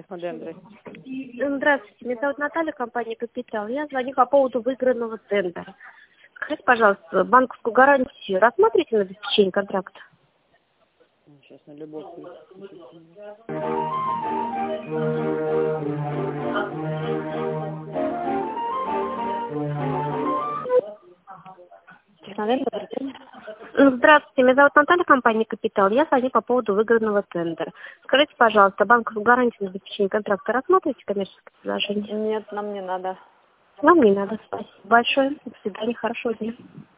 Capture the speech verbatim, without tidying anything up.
Мадам, здравствуйте. Здравствуйте, меня зовут Наталья, компания «Капитал». Я звоню по поводу выигранного тендера. Скажите, пожалуйста, банковскую гарантию рассмотрите на обеспечение контракта? Сейчас на любовь. Здравствуйте, меня зовут Наталья, компания «Капитал». Я звоню по поводу выигранного тендера. Скажите, пожалуйста, банковскую гарантию на обеспечение контракта рассмотрите коммерческое предложение? Нет, нам не надо. Вам не надо. Спасибо большое. До свидания. Хорошего дня.